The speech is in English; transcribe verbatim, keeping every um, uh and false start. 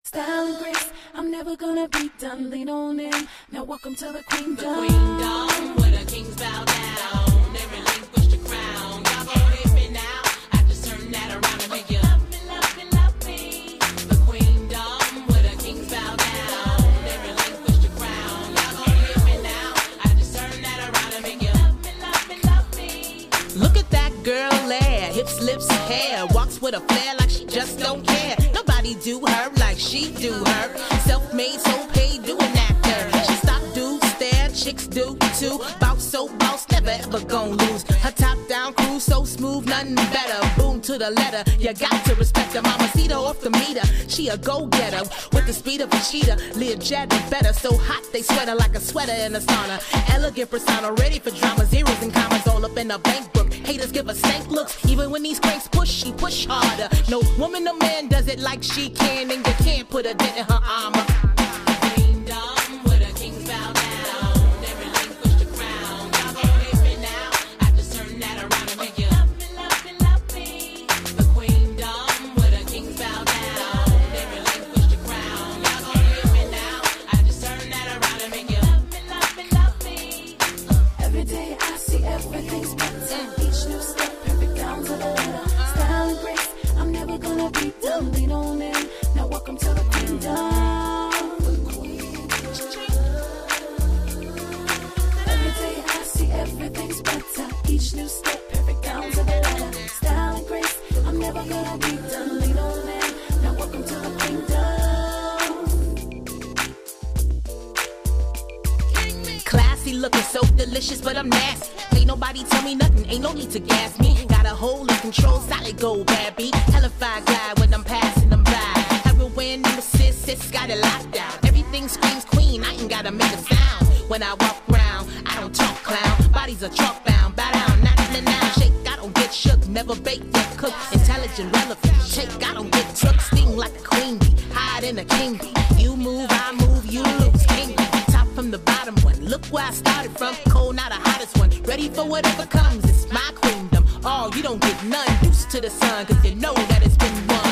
style and grace. I'm never gonna be done. Lean on in. Now welcome to the queendom. The queendom, where the kings bow down. They relinquish the crown. Y'all gon' hit me now. I just turn that around and make you love me, love me, love me. The queendom, where the kings bow down. They relinquish the crown. Y'all gon' hit me now. I just turn that around and make you love me, love me, love me. Look at that girl there, hips, lips, hair, walks with a flair like she just don't care. Nobody do her like she do her. Self-made, so paid, do an actor. She stop, do, stare, chicks do too. Bout so boss, never ever gon' lose. Her top down crew so smooth, nothing better. Boom to the letter, you got to respect her. Mama see her off the meter, she a go-getter with the speed of a cheetah. Live jet better, so hot they sweat her like a sweater in a sauna. Elegant persona, ready for drama, zeros and commas all up in a bank book. Haters give her stank looks, even when these cranks push, she push harder. No woman or man does it like she can, and you can't put a dent in her armor. Queendom, where the kings bow down. They relinquish the crown. Y'all gon' hit me now. I just turn that around and make you love me, love me, love me. The queendom, where the kings bow down. They relinquish the crown. Y'all gon' hit me now. I just turn that around and make you love me, love me, love me. Every day I see everything's better. Each new step, perfect down to the letter. Style and grace, I'm never gonna be done. Lean on in. Now welcome to the queendom. Every day I see everything's better. Each new step, perfect down to the letter. Style and grace, I'm never gonna be done. Lean on in. Now welcome to the queendom. Classy, looking so delicious, but I'm nasty. Ain't nobody tell me nothing, ain't no need to gas me. Got a hold of control, solid gold, bad beat. Hellified glide when I'm passing them by. Heroin, assist, sis, got it locked down. Everything screams queen, I ain't gotta make a sound. When I walk around, I don't talk clown. Bodies are chalk bound, bow down, not in the now. Shake, I don't get shook, never bake, yet cook. Intelligent, relevant, shake, I don't get took. Sting like a queen bee, hide in a king bee. You move, I move, you lose, king bee. Top from the bottom one, look where I started from. Cold, not the hottest one, ready for whatever comes. It's my queendom, oh, you don't get none. Used to the sun, cause you know that it's been won.